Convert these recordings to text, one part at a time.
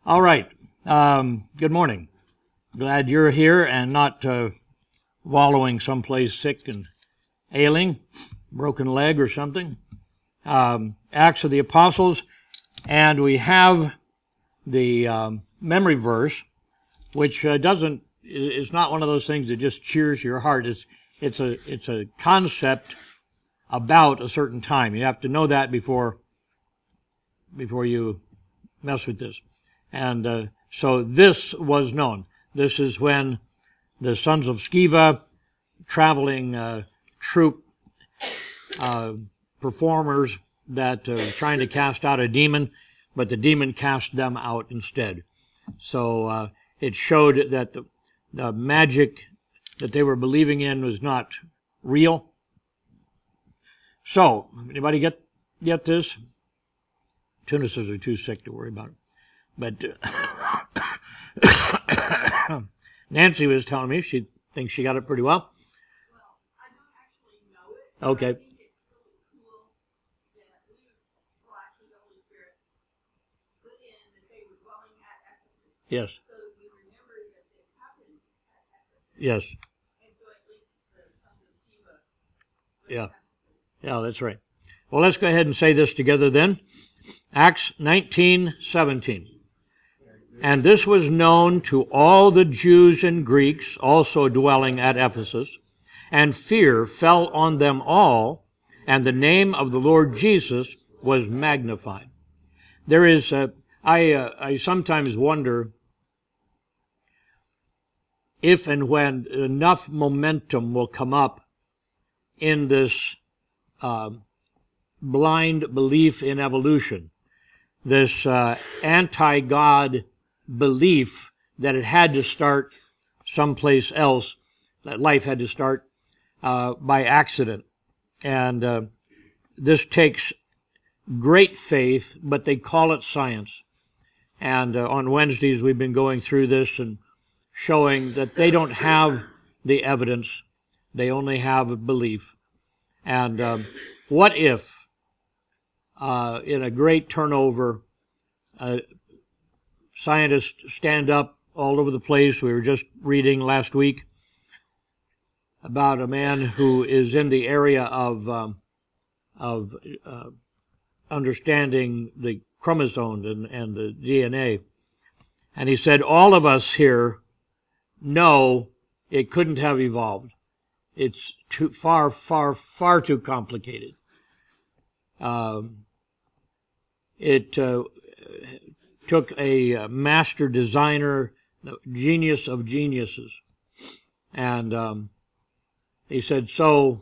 All right. Good morning. Glad you're here and not wallowing someplace sick and ailing, broken leg or something. Acts of the Apostles, and we have the memory verse, which is not one of those things that just cheers your heart. It's a concept about a certain time. You have to know that before you mess with this. And so this was known. This is when the sons of Sceva, traveling troupe performers that were trying to cast out a demon, but the demon cast them out instead. So it showed that the magic that they were believing in was not real. So, anybody get this? Tunuses are too sick to worry about it. But Nancy was telling me she thinks she got it pretty well. Well, I don't actually know it. Okay. I think it's really cool that actually the Holy Spirit put in that they were dwelling at Ephesus. Yes. So we remember that this happened at Ephesus. Yes. And so at least the sons of Sceva. Yeah. Yeah, that's right. Well, let's go ahead and say this together then. Acts 19:17. And this was known to all the Jews and Greeks also dwelling at Ephesus, and fear fell on them all, and the name of the Lord Jesus was magnified. There is, I sometimes wonder if and when enough momentum will come up in this blind belief in evolution, this anti-God belief that it had to start someplace else, that life had to start by accident. And this takes great faith, but they call it science. And on Wednesdays we've been going through this and showing that they don't have the evidence, they only have belief. And what if, in a great turnover, scientists stand up all over the place? We were just reading last week about a man who is in the area of understanding the chromosomes and the DNA. And he said, all of us here know it couldn't have evolved. It's too far too complicated. It took a master designer, the genius of geniuses. And he said, so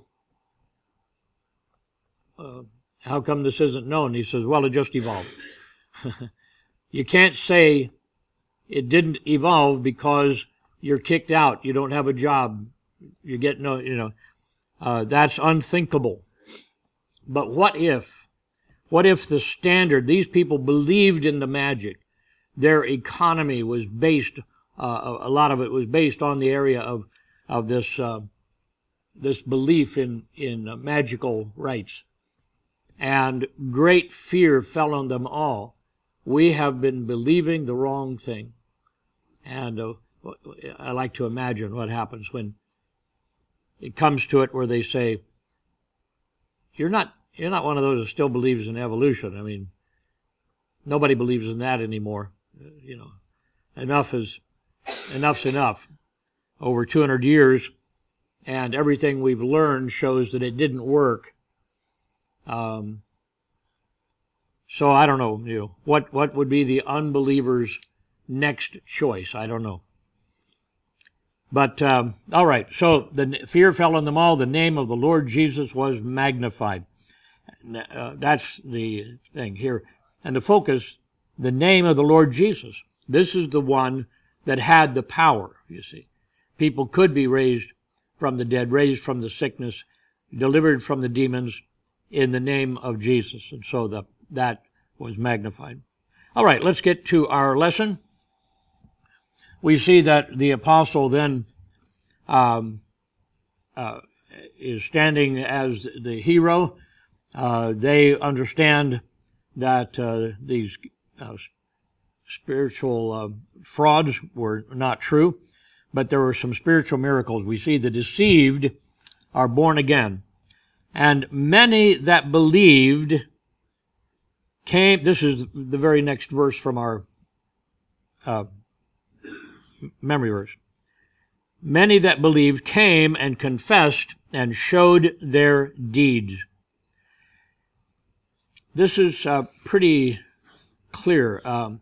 how come this isn't known? He says, well, it just evolved. You can't say it didn't evolve because you're kicked out, you don't have a job, you get no, that's unthinkable. But what if the standard, these people believed in the magic, their economy was based, a lot of it was based on the area of this belief in magical rites. And great fear fell on them all. We have been believing the wrong thing. And I like to imagine what happens when it comes to it where they say, you're not one of those that still believes in evolution. I mean, nobody believes in that anymore. Enough's enough. Over 200 years, and everything we've learned shows that it didn't work. So I don't know, what would be the unbeliever's next choice? I don't know. But, all right, so the fear fell on them all. The name of the Lord Jesus was magnified. That's the thing here. And the focus, the name of the Lord Jesus. This is the one that had the power, you see. People could be raised from the dead, raised from the sickness, delivered from the demons in the name of Jesus. And so that was magnified. All right, let's get to our lesson. We see that the apostle then is standing as the hero. They understand that these spiritual frauds were not true, but there were some spiritual miracles. We see the deceived are born again. And many that believed came, this is the very next verse from our memory verse. Many that believed came and confessed and showed their deeds. This is pretty clear.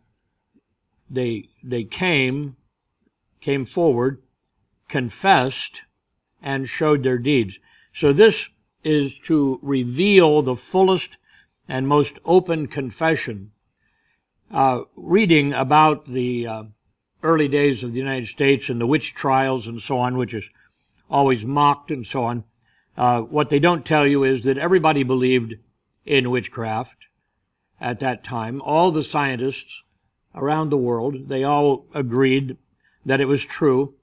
They came forward, confessed, and showed their deeds. So this is to reveal the fullest and most open confession. Reading about the early days of the United States and the witch trials and so on, which is always mocked and so on, what they don't tell you is that everybody believed in witchcraft at that time. All the scientists around the world, they all agreed that it was true.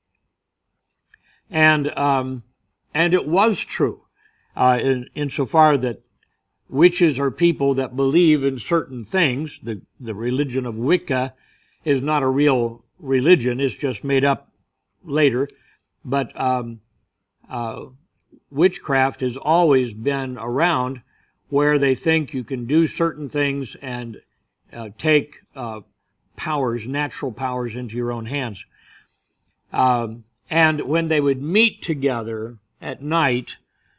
And it was true, insofar that witches are people that believe in certain things. The religion of Wicca is not a real religion. It's just made up later. But witchcraft has always been around, where they think you can do certain things and take powers, natural powers, into your own hands. And when they would meet together at night,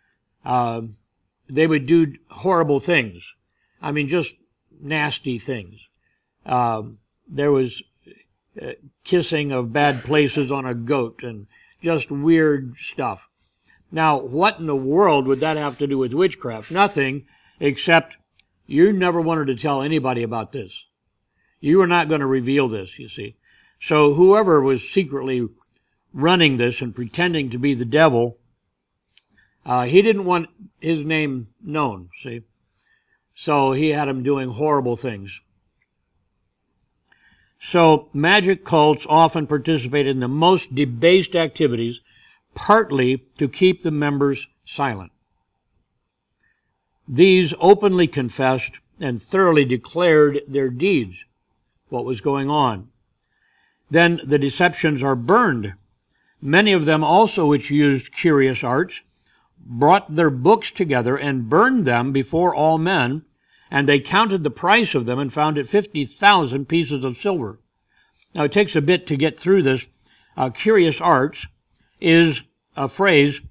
they would do horrible things. I mean, just nasty things. There was kissing of bad places on a goat and just weird stuff. Now, what in the world would that have to do with witchcraft? Nothing, except you never wanted to tell anybody about this. You were not going to reveal this, you see. So whoever was secretly running this and pretending to be the devil, he didn't want his name known, see. So he had him doing horrible things. So magic cults often participate in the most debased activities, partly to keep the members silent. These openly confessed and thoroughly declared their deeds, what was going on. Then the deceptions are burned. Many of them also, which used curious arts, brought their books together and burned them before all men, and they counted the price of them and found it 50,000 pieces of silver. Now, it takes a bit to get through this. Curious arts is a phrase,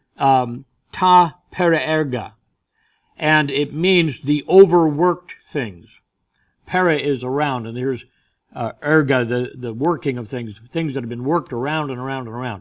ta pererga, and it means the overworked things. Para is around, and here's erga, the working of things that have been worked around and around and around.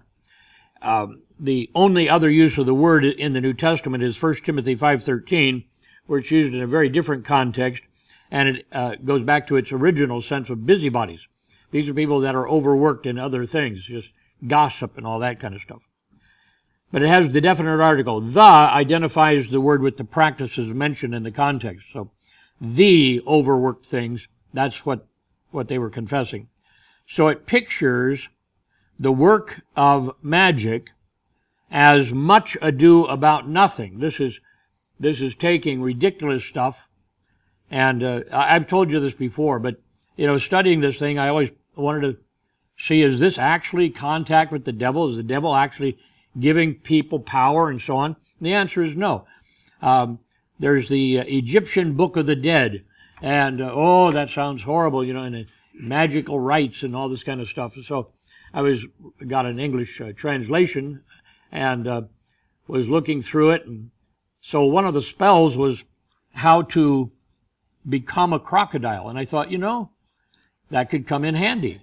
The only other use of the word in the New Testament is 1 Timothy 5:13, where it's used in a very different context, and it goes back to its original sense of busybodies. These are people that are overworked in other things, just gossip and all that kind of stuff. But it has the definite article. The identifies the word with the practices mentioned in the context. So the overworked things, that's what they were confessing. So it pictures the work of magic as much ado about nothing. This is taking ridiculous stuff, and I've told you this before, but studying this thing, I always wanted to see, is this actually contact with the devil? Is the devil actually giving people power and so on? And the answer is no. There's the Egyptian Book of the Dead, and that sounds horrible, and magical rites and all this kind of stuff. So I got an English translation and was looking through it, and so one of the spells was how to become a crocodile, and I thought, that could come in handy,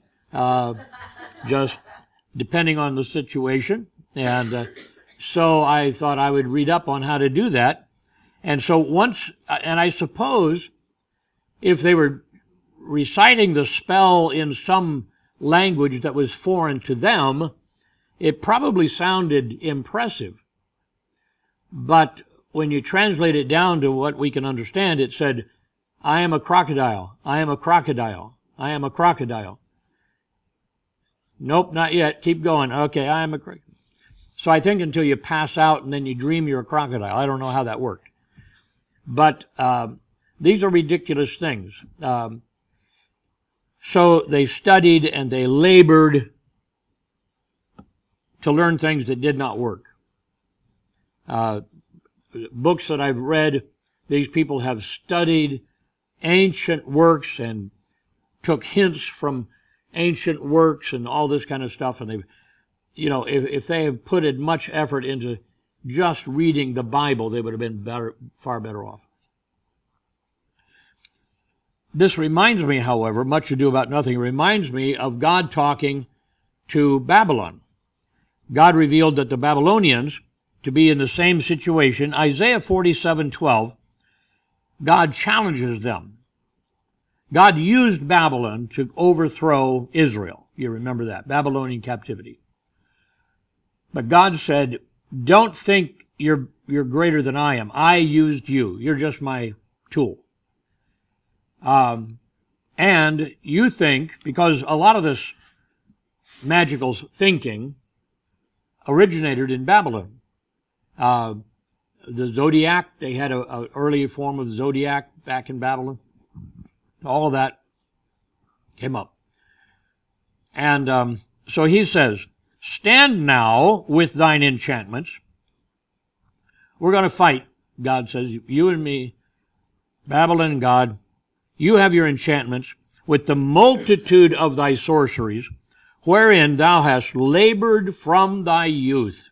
just depending on the situation. And so I thought I would read up on how to do that. And so and I suppose if they were reciting the spell in some language that was foreign to them, it probably sounded impressive. But when you translate it down to what we can understand, it said, I am a crocodile, I am a crocodile, I am a crocodile. Nope, not yet. Keep going. Okay, I am a crocodile. So I think until you pass out and then you dream you're a crocodile. I don't know how that worked. But these are ridiculous things. So they studied and they labored to learn things that did not work. Books that I've read, these people have studied ancient works and took hints from ancient works and all this kind of stuff. And they've, if they have put as much effort into just reading the Bible, they would have been far better off. This reminds me, however, much ado about nothing, reminds me of God talking to Babylon. God revealed that the Babylonians to be in the same situation. Isaiah 47:12, God challenges them. God used Babylon to overthrow Israel. You remember that, Babylonian captivity. But God said, don't think you're greater than I am. I used you. You're just my tool. And you think, because a lot of this magical thinking originated in Babylon. The zodiac, they had an early form of zodiac back in Babylon. All of that came up. And so he says, stand now with thine enchantments. We're going to fight, God says, you and me, Babylon and God. You have your enchantments with the multitude of thy sorceries, wherein thou hast labored from thy youth.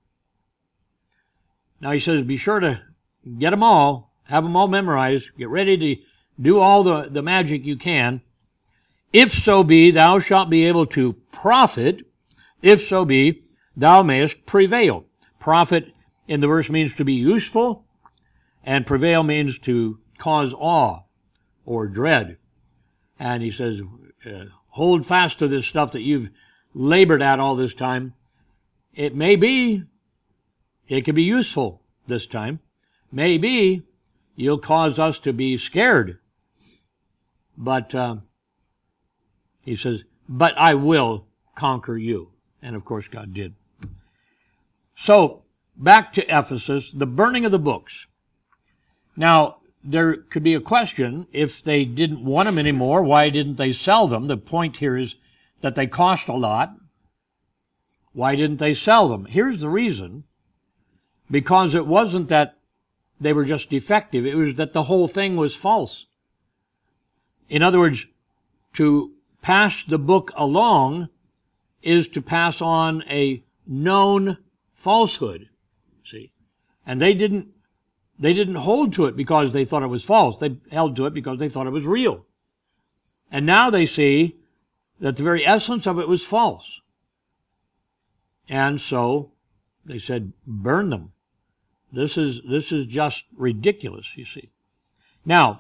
Now he says, be sure to get them all, have them all memorized, get ready to do all the magic you can. If so be, thou shalt be able to profit. If so be, thou mayest prevail. Profit in the verse means to be useful, and prevail means to cause awe or dread. And he says, hold fast to this stuff that you've labored at all this time. It could be useful this time. Maybe you'll cause us to be scared. But he says, but I will conquer you. And of course God did. So, back to Ephesus, the burning of the books. Now, there could be a question, if they didn't want them anymore, why didn't they sell them? The point here is that they cost a lot. Why didn't they sell them? Here's the reason. Because it wasn't that they were just defective, it was that the whole thing was false. In other words, to pass the book along is to pass on a known falsehood. See? And they didn't hold to it because they thought it was false. They held to it because they thought it was real. And now they see that the very essence of it was false. And so they said, burn them. This is just ridiculous, you see. Now,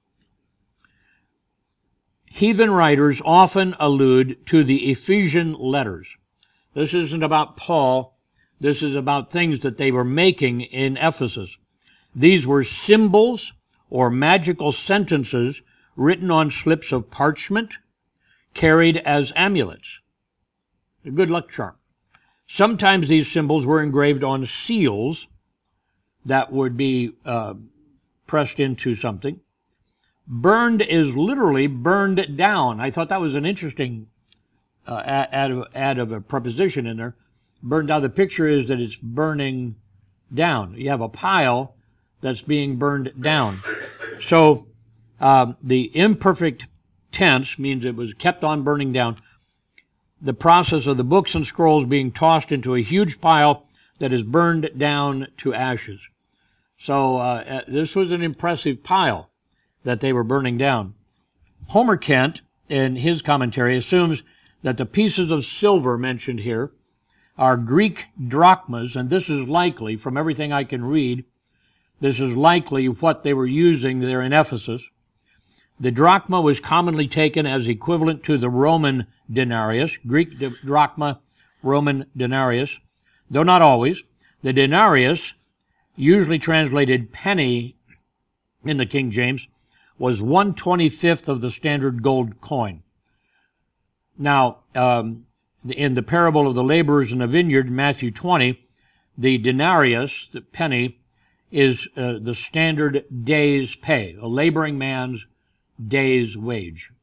heathen writers often allude to the Ephesian letters. This isn't about Paul. This is about things that they were making in Ephesus. These were symbols or magical sentences written on slips of parchment, carried as amulets. A good luck charm. Sometimes these symbols were engraved on seals that would be pressed into something. Burned is literally burned down. I thought that was an interesting add of a preposition in there. Burned down. The picture is that it's burning down. You have a pile that's being burned down. So the imperfect tense means it was kept on burning down. The process of the books and scrolls being tossed into a huge pile that is burned down to ashes. So this was an impressive pile that they were burning down. Homer Kent, in his commentary, assumes that the pieces of silver mentioned here are Greek drachmas, and this is likely, from everything I can read, this is likely what they were using there in Ephesus. The drachma was commonly taken as equivalent to the Roman denarius, Greek drachma, Roman denarius, though not always. The denarius, usually translated penny in the King James, was 1/25 of the standard gold coin. Now, in the parable of the laborers in the vineyard, Matthew 20, the denarius, the penny, is the standard day's pay, a laboring man's day's wage.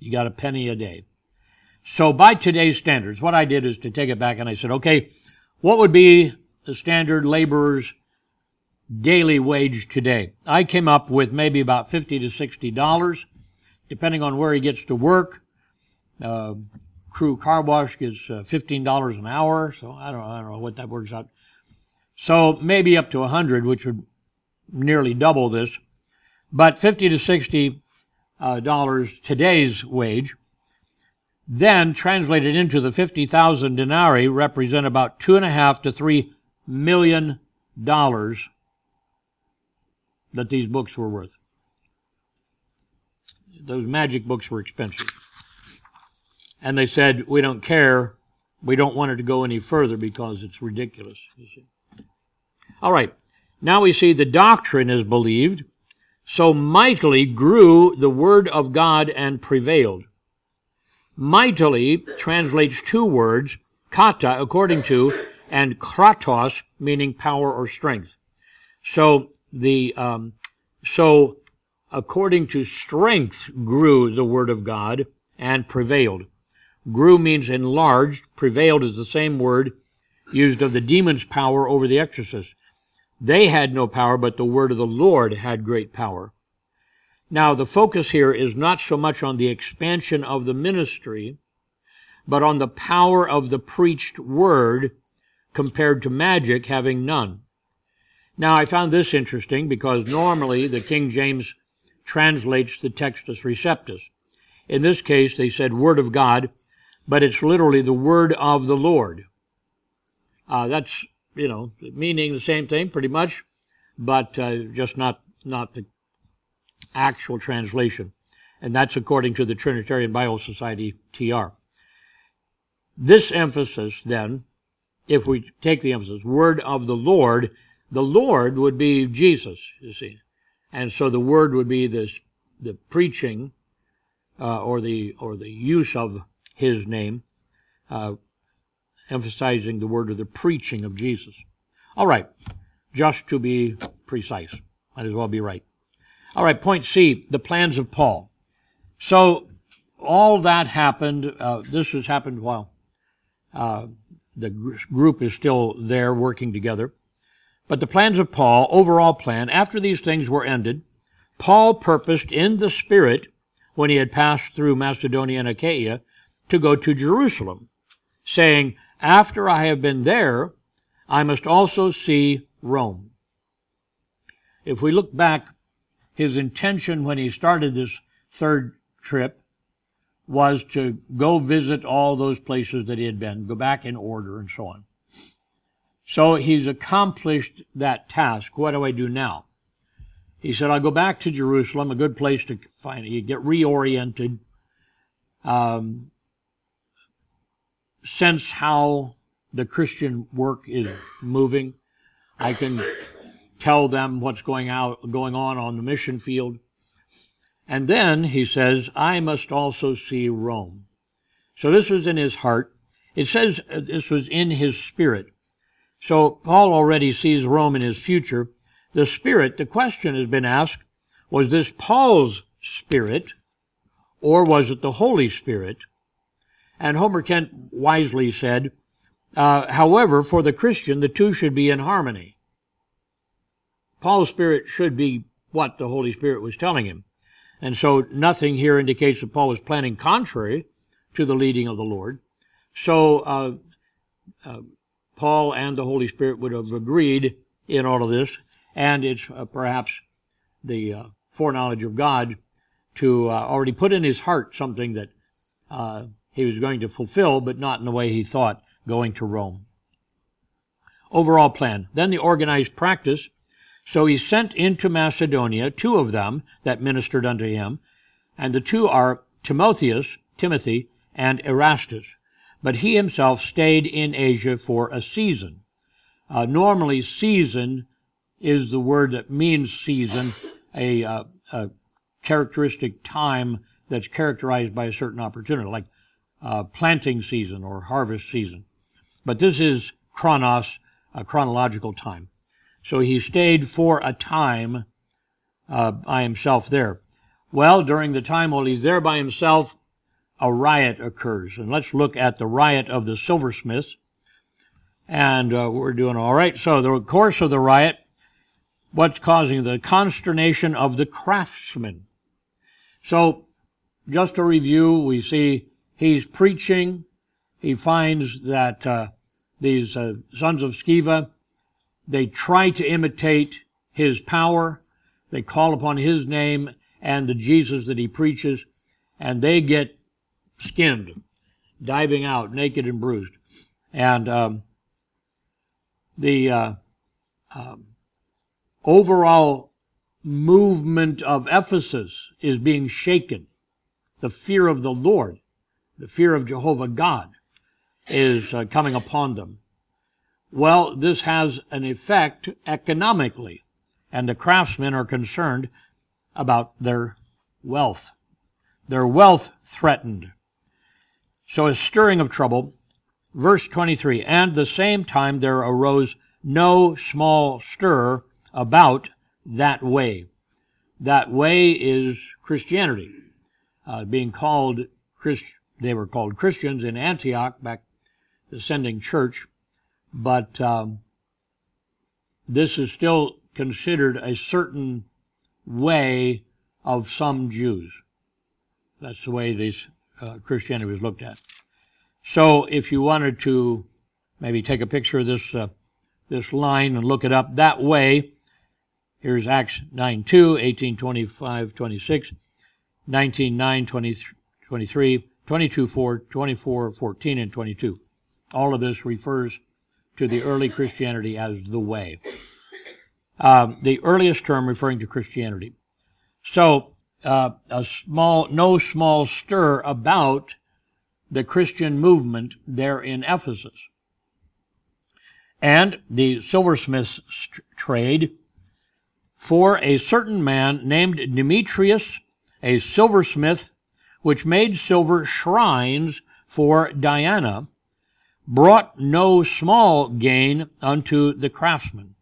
You got a penny a day. So by today's standards, what I did is to take it back and I said, okay, what would be the standard laborer's daily wage today? I came up with maybe about $50 to $60, depending on where he gets to work. Crew car wash gets $15 an hour, so I don't know what that works out. So maybe up to $100, which would nearly double this. But $50 to $60 today's wage, then translated into the 50,000 denarii, represent about $2.5 to $3 million that these books were worth. Those magic books were expensive. And they said, we don't care. We don't want it to go any further because it's ridiculous. You see. All right. Now we see the doctrine is believed. So mightily grew the word of God and prevailed. Mightily translates two words, kata, according to, and kratos, meaning power or strength. So according to strength grew the word of God and prevailed. Grew means enlarged. Prevailed is the same word used of the demon's power over the exorcist. They had no power, but the word of the Lord had great power. Now, the focus here is not so much on the expansion of the ministry, but on the power of the preached word compared to magic having none. Now, I found this interesting because normally the King James translates the Textus Receptus. In this case, they said word of God, but it's literally the word of the Lord. That's, meaning the same thing pretty much, but just not the actual translation. And that's according to the Trinitarian Bible Society, TR. This emphasis, then, if we take the emphasis, word of the Lord would be Jesus, you see. And so the word would be the preaching or the use of his name, emphasizing the word of the preaching of Jesus. All right, just to be precise. Might as well be right. All right, point C, the plans of Paul. So all that happened. This has happened while the group is still there working together. But the plans of Paul, overall plan, after these things were ended, Paul purposed in the Spirit, when he had passed through Macedonia and Achaia, to go to Jerusalem, saying, after I have been there, I must also see Rome. If we look back, his intention when he started this third trip was to go visit all those places that he had been, go back in order and so on. So he's accomplished that task. What do I do now? He said, I'll go back to Jerusalem, a good place to find it. You get reoriented, sense how the Christian work is moving. I can tell them what's going on the mission field. And then he says, I must also see Rome. So this was in his heart. It says this was in his spirit. So Paul already sees Rome in his future. The Spirit, the question has been asked, was this Paul's Spirit or was it the Holy Spirit? And Homer Kent wisely said, however, for the Christian, the two should be in harmony. Paul's Spirit should be what the Holy Spirit was telling him. And so nothing here indicates that Paul was planning contrary to the leading of the Lord. So Paul and the Holy Spirit would have agreed in all of this, and it's perhaps the foreknowledge of God to already put in his heart something that he was going to fulfill, but not in the way he thought, going to Rome. Overall plan. Then the organized practice. So he sent into Macedonia 2 of them that ministered unto him, and the 2 are Timothy, and Erastus. But he himself stayed in Asia for a season. Normally, season is the word that means season, a characteristic time that's characterized by a certain opportunity, like planting season or harvest season. But this is chronos, a chronological time. So he stayed for a time by himself there. Well, during the time while he's there by himself, a riot occurs. And let's look at the riot of the silversmiths. And we're doing all right. So the course of the riot, what's causing the consternation of the craftsmen. So just to review, we see he's preaching. He finds that these sons of Sceva, they try to imitate his power. They call upon his name and the Jesus that he preaches, and they get skinned, diving out, naked and bruised. And the overall movement of Ephesus is being shaken. The fear of the Lord, the fear of Jehovah God is coming upon them. Well, this has an effect economically, and the craftsmen are concerned about their wealth threatened. So a stirring of trouble. Verse 23, and the same time there arose no small stir about that way. That way is Christianity. They were called Christians in Antioch, back the ascending church, but this is still considered a certain way of some Jews. That's the way this Christianity was looked at. So if you wanted to maybe take a picture of this line and look it up that way, here's Acts 9:2, 18:25, 26, 19:9, 23, 22:4, 24:14, and 22. All of this refers to the early Christianity as the way. The earliest term referring to Christianity. So no small stir about the Christian movement there in Ephesus. And the silversmith's trade, for a certain man named Demetrius, a silversmith, which made silver shrines for Diana, brought no small gain unto the craftsmen.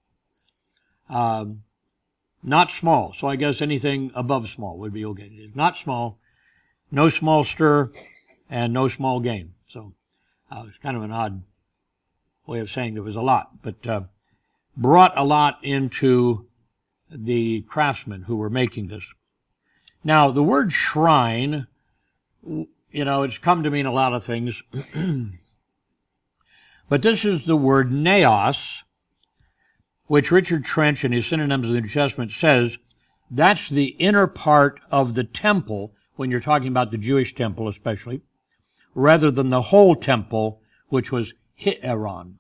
Not small, so I guess anything above small would be okay. It's not small, no small stir, and no small gain. So it's kind of an odd way of saying there was a lot, but brought a lot into the craftsmen who were making this. Now, the word shrine, it's come to mean a lot of things, but this is the word naos, which Richard Trench in his Synonyms of the New Testament says that's the inner part of the temple, when you're talking about the Jewish temple especially, rather than the whole temple, which was Hieron.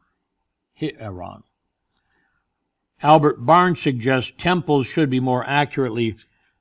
Albert Barnes suggests temples should be more accurately,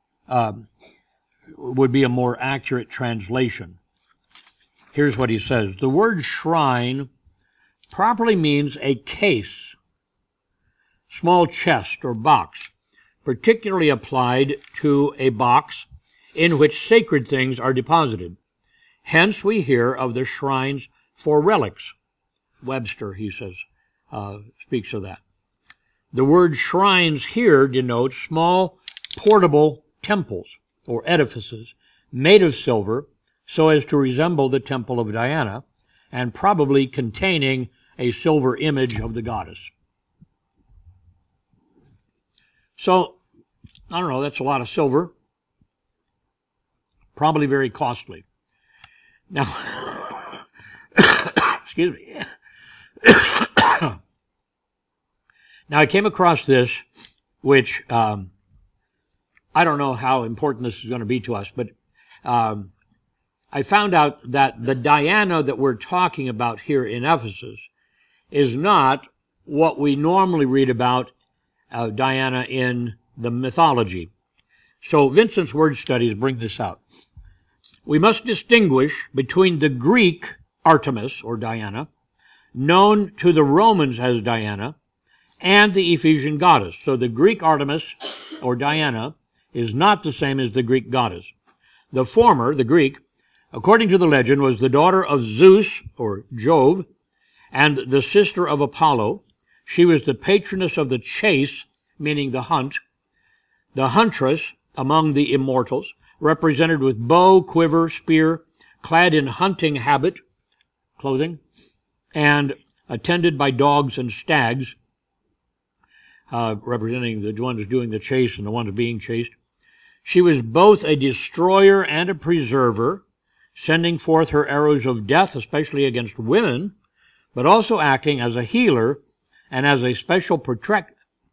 would be a more accurate translation. Here's what he says. The word shrine properly means a case, small chest or box, particularly applied to a box in which sacred things are deposited. Hence we hear of the shrines for relics. Webster, he says, speaks of that. The word shrines here denotes small portable temples or edifices made of silver so as to resemble the temple of Diana and probably containing a silver image of the goddess. So, I don't know, that's a lot of silver. Probably very costly. Now, excuse me. Now, I came across this, which I don't know how important this is going to be to us, but I found out that the Diana that we're talking about here in Ephesus is not what we normally read about Diana in the mythology. So Vincent's word studies bring this out. We must distinguish between the Greek Artemis, or Diana, known to the Romans as Diana, and the Ephesian goddess. So the Greek Artemis, or Diana, is not the same as the Greek goddess. The former, the Greek, according to the legend, was the daughter of Zeus, or Jove, and the sister of Apollo. She was the patroness of the chase, meaning the hunt, the huntress among the immortals, represented with bow, quiver, spear, clad in hunting habit, clothing, and attended by dogs and stags, representing the ones doing the chase and the ones being chased. She was both a destroyer and a preserver, sending forth her arrows of death, especially against women, but also acting as a healer and as a special protectress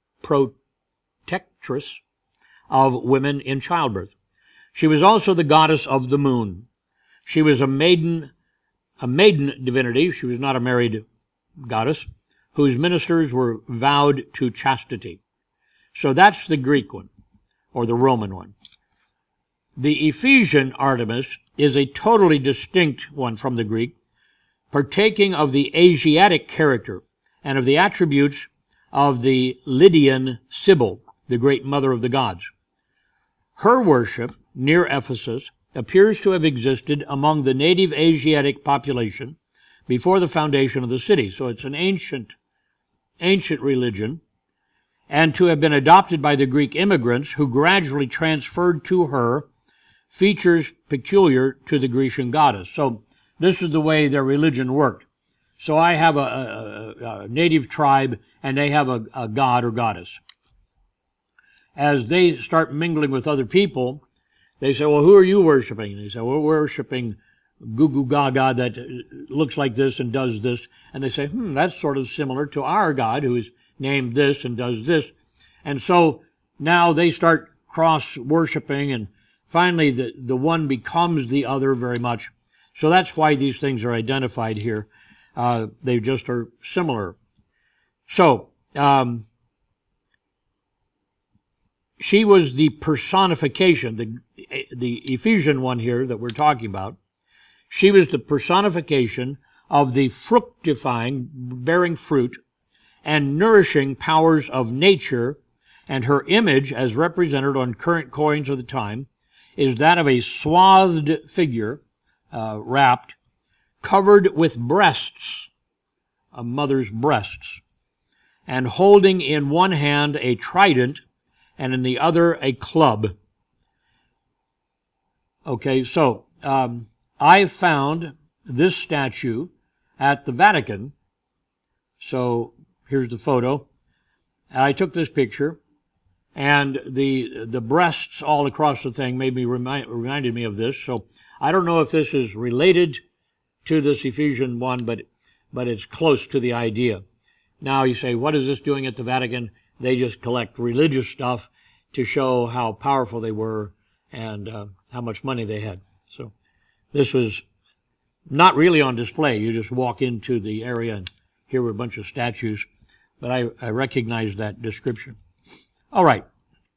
of women in childbirth. She was also the goddess of the moon. She was a maiden divinity. She was not a married goddess, whose ministers were vowed to chastity. So that's the Greek one, or the Roman one. The Ephesian Artemis is a totally distinct one from the Greek, partaking of the Asiatic character and of the attributes of the Lydian Sibyl, the great mother of the gods. Her worship, near Ephesus, appears to have existed among the native Asiatic population before the foundation of the city. So it's an ancient religion, and to have been adopted by the Greek immigrants who gradually transferred to her features peculiar to the Grecian goddess. So this is the way their religion worked. So I have a native tribe, and they have a god or goddess. As they start mingling with other people, they say, well, who are you worshiping? And they say, well, we're worshiping Goo Goo Gaga that looks like this and does this. And they say, that's sort of similar to our God who is named this and does this. And so now they start cross-worshiping, and finally the one becomes the other very much. So that's why these things are identified here. They just are similar. So, she was the personification, the Ephesian one here that we're talking about. She was the personification of the fructifying, bearing fruit, and nourishing powers of nature, and her image, as represented on current coins of the time, is that of a swathed figure, wrapped, covered with breasts, a mother's breasts, and holding in one hand a trident and in the other a club. Okay, so I found this statue at the Vatican. So here's the photo. I took this picture, and the breasts all across the thing reminded me of this. So I don't know if this is related to this Ephesian one, but it's close to the idea. Now you say, what is this doing at the Vatican? They just collect religious stuff to show how powerful they were and how much money they had. So this was not really on display. You just walk into the area and here were a bunch of statues, but I recognize that description. All right.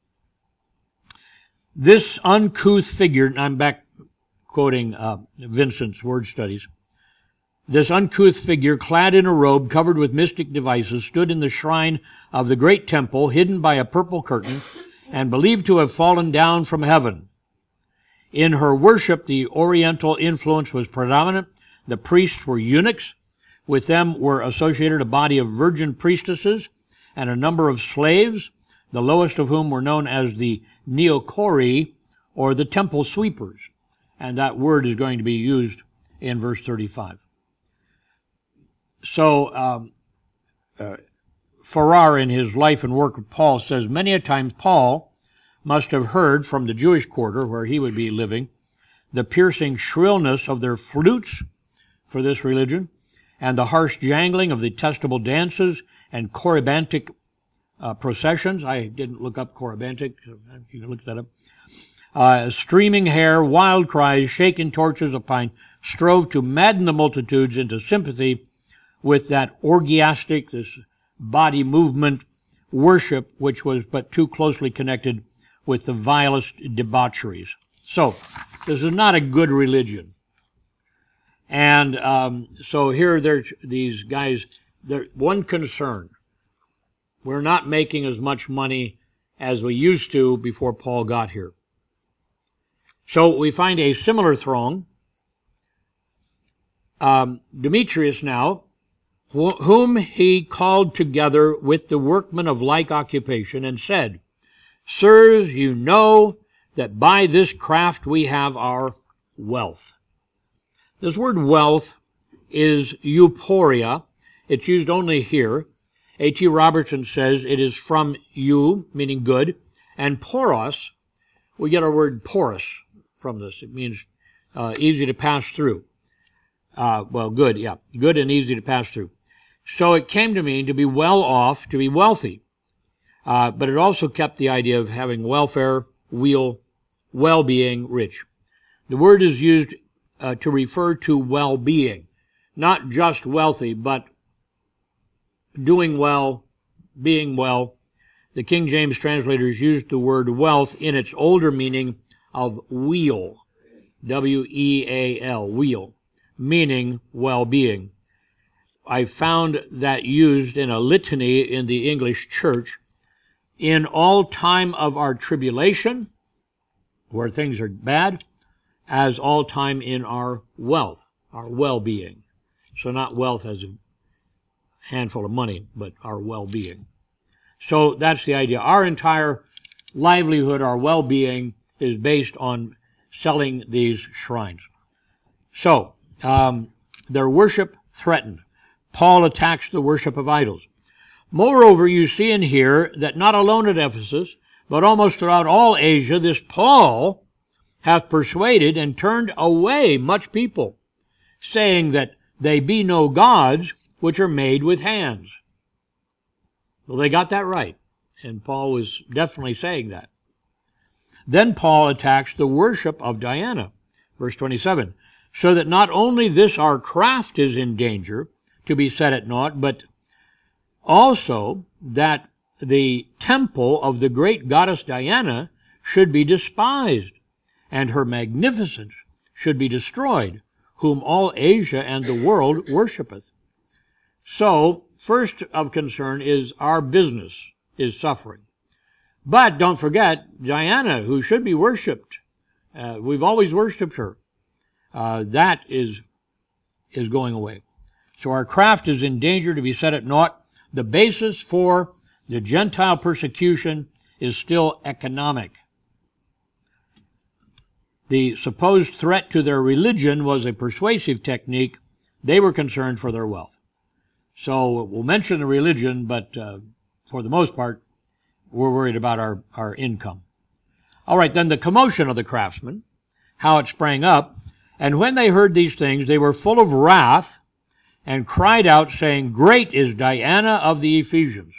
This uncouth figure, and I'm back quoting Vincent's word studies. This uncouth figure, clad in a robe covered with mystic devices, stood in the shrine of the great temple, hidden by a purple curtain, and believed to have fallen down from heaven. In her worship, the Oriental influence was predominant. The priests were eunuchs. With them were associated a body of virgin priestesses and a number of slaves, the lowest of whom were known as the Neochori, or the temple sweepers. And that word is going to be used in verse 35. So, Farrar, in his Life and Work of Paul, says, many a times Paul must have heard from the Jewish quarter, where he would be living, the piercing shrillness of their flutes for this religion, and the harsh jangling of the detestable dances and corybantic processions. I didn't look up corybantic. You can look that up. Streaming hair, wild cries, shaken torches of pine strove to madden the multitudes into sympathy with that orgiastic, this body movement worship, which was but too closely connected with the vilest debaucheries. So, this is not a good religion. And so here there's these guys, one concern. We're not making as much money as we used to before Paul got here. So we find a similar throng. Demetrius now, whom he called together with the workmen of like occupation, and said, Sirs, you know that by this craft we have our wealth. This word wealth is euporia. It's used only here. A.T. Robertson says it is from eu, meaning good, and poros. We get our word porous from this. It means easy to pass through. Good, yeah. Good and easy to pass through. So it came to mean to be well off, to be wealthy. But it also kept the idea of having welfare, well-being, rich. The word is used to refer to well-being. Not just wealthy, but doing well, being well. The King James translators used the word wealth in its older meaning of weal, W-E-A-L, weal, meaning well-being. I found that used in a litany in the English church. In all time of our tribulation, where things are bad, as all time in our wealth, our well-being. So not wealth as a handful of money, but our well-being. So that's the idea. Our entire livelihood, our well-being, is based on selling these shrines. So, their worship threatened. Paul attacks the worship of idols. Moreover, you see and hear that not alone at Ephesus, but almost throughout all Asia, this Paul hath persuaded and turned away much people, saying that they be no gods which are made with hands. Well, they got that right, and Paul was definitely saying that. Then Paul attacks the worship of Diana, verse 27, so that not only this our craft is in danger to be set at naught, but also that the temple of the great goddess Diana should be despised, and her magnificence should be destroyed, whom all Asia and the world worshipeth. So, first of concern is our business is suffering. But don't forget Diana, who should be worshipped. We've always worshipped her. That is going away. So our craft is in danger to be set at naught. The basis for the Gentile persecution is still economic. The supposed threat to their religion was a persuasive technique. They were concerned for their wealth. So we'll mention the religion, but for the most part, we're worried about our income. All right, then the commotion of the craftsmen, how it sprang up. And when they heard these things, they were full of wrath and cried out, saying, Great is Diana of the Ephesians.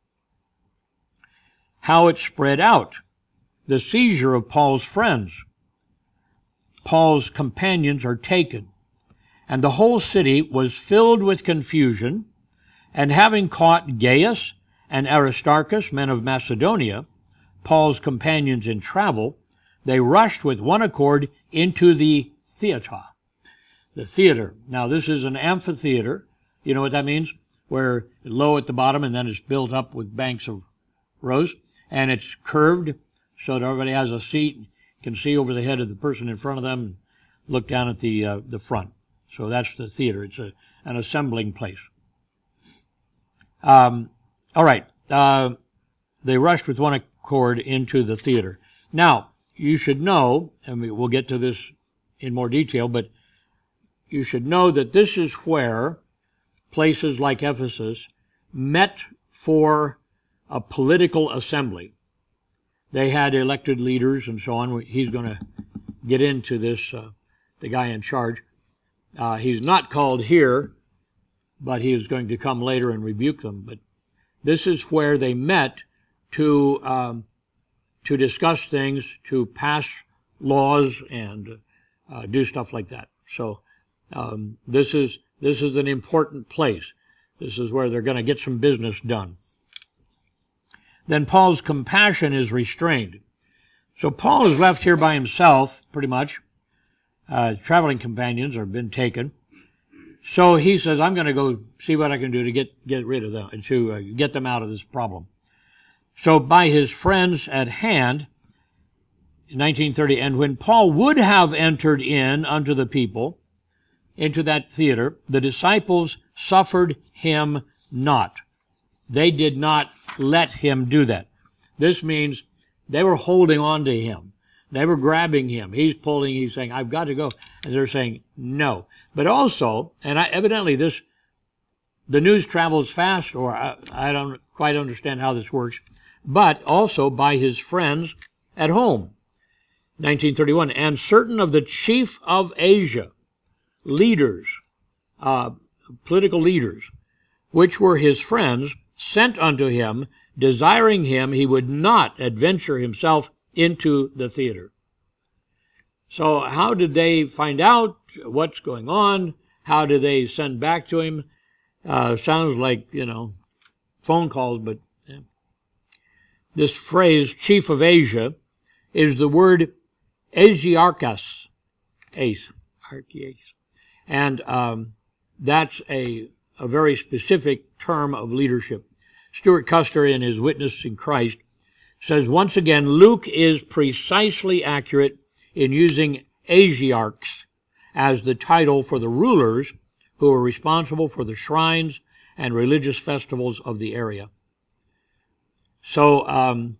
How it spread out. The seizure of Paul's friends. Paul's companions are taken. And the whole city was filled with confusion. And having caught Gaius and Aristarchus, men of Macedonia, Paul's companions in travel, they rushed with one accord into the theater. The theater. Now, this is an amphitheater. You know what that means? Where it's low at the bottom and then it's built up with banks of rows. And it's curved so that everybody has a seat, can see over the head of the person in front of them and look down at the front. So that's the theater. It's an assembling place. All right. They rushed with one accord into the theater. Now, you should know, and we'll get to this in more detail, but you should know that this is where places like Ephesus met for a political assembly. They had elected leaders and so on. He's going to get into this, the guy in charge. He's not called here, but he is going to come later and rebuke them. But this is where they met to discuss things, to pass laws, and do stuff like that. So this is an important place. This is where they're going to get some business done. Then Paul's compassion is restrained. So Paul is left here by himself, pretty much. Traveling companions have been taken. So he says, I'm going to go see what I can do to get rid of them, to get them out of this problem. So by his friends at hand, in 1930, and when Paul would have entered in unto the people, into that theater, the disciples suffered him not. They did not let him do that. This means they were holding on to him. They were grabbing him. He's pulling, he's saying, I've got to go. And they're saying no. But also, and evidently the news travels fast, or I don't quite understand how this works, but also by his friends at home. 1931, and certain of the chief of Asia, leaders, political leaders, which were his friends, sent unto him, desiring him he would not adventure himself into the theater. So how did they find out what's going on? How do they send back to him? Sounds like, phone calls, but yeah. This phrase, chief of Asia, is the word Asiarchus, and that's a very specific term of leadership. Stuart Custer, in his Witness in Christ, says, once again, Luke is precisely accurate in using Asiarchs as the title for the rulers who were responsible for the shrines and religious festivals of the area. So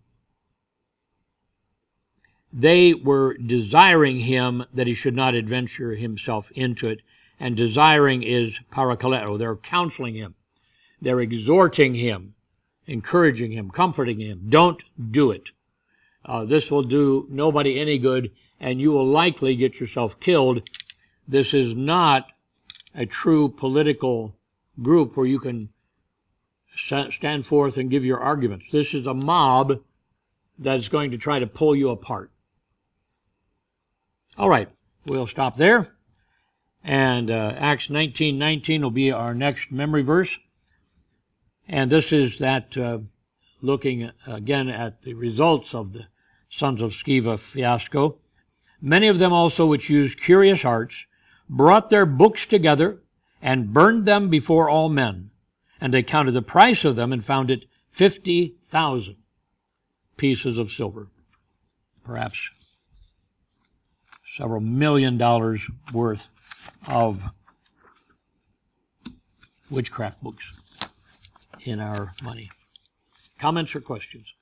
they were desiring him that he should not adventure himself into it. And desiring is parakaleo. They're counseling him. They're exhorting him, encouraging him, comforting him. Don't do it. This will do nobody any good, and you will likely get yourself killed. This is not a true political group where you can stand forth and give your arguments. This is a mob that's going to try to pull you apart. All right, we'll stop there. And Acts 19:19 will be our next memory verse. And this is that looking again at the results of the sons of Sceva fiasco. Many of them also which used curious arts brought their books together and burned them before all men. And they counted the price of them and found it 50,000 pieces of silver. Perhaps several $1 million worth of witchcraft books in our money. Comments or questions?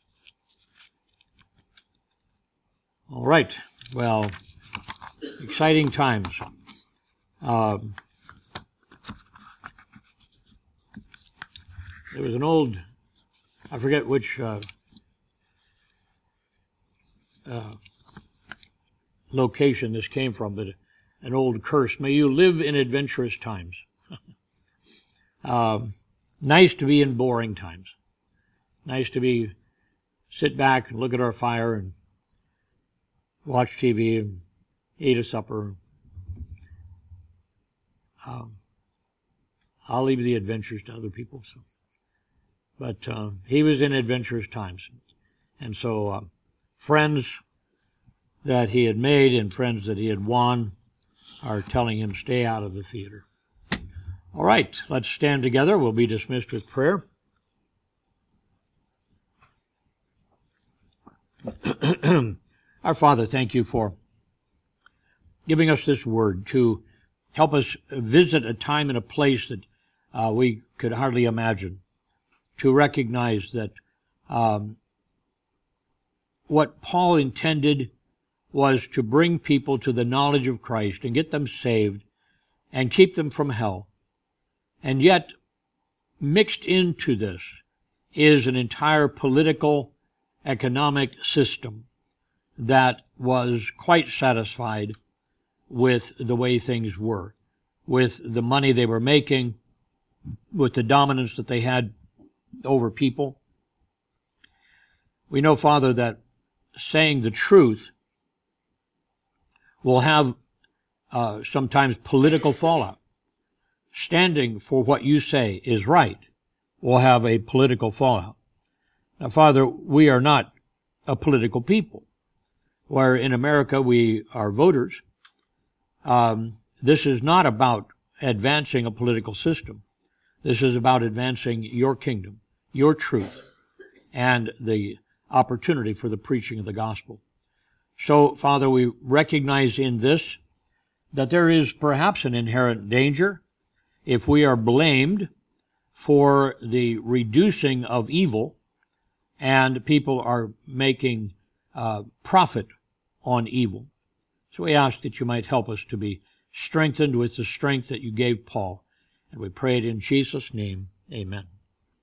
All right. Well, exciting times. There was an old, I forget which location this came from, but an old curse. May you live in adventurous times. Nice to be in boring times. Nice to sit back and look at our fire and watch TV and eat a supper. I'll leave the adventures to other people. So. But he was in adventurous times. And so friends that he had made and friends that he had won are telling him, stay out of the theater. All right, let's stand together. We'll be dismissed with prayer. Our Father, thank you for giving us this word to help us visit a time and a place that we could hardly imagine, to recognize that what Paul intended was to bring people to the knowledge of Christ and get them saved and keep them from hell. And yet, mixed into this is an entire political, economic system that was quite satisfied with the way things were, with the money they were making, with the dominance that they had over people. We know, Father, that saying the truth will have sometimes political fallout. Standing for what you say is right will have a political fallout. Now, Father, we are not a political people. Where in America we are voters, this is not about advancing a political system. This is about advancing your kingdom, your truth, and the opportunity for the preaching of the gospel. So, Father, we recognize in this that there is perhaps an inherent danger if we are blamed for the reducing of evil and people are making profit on evil. So we ask that you might help us to be strengthened with the strength that you gave Paul. And we pray it in Jesus' name. Amen.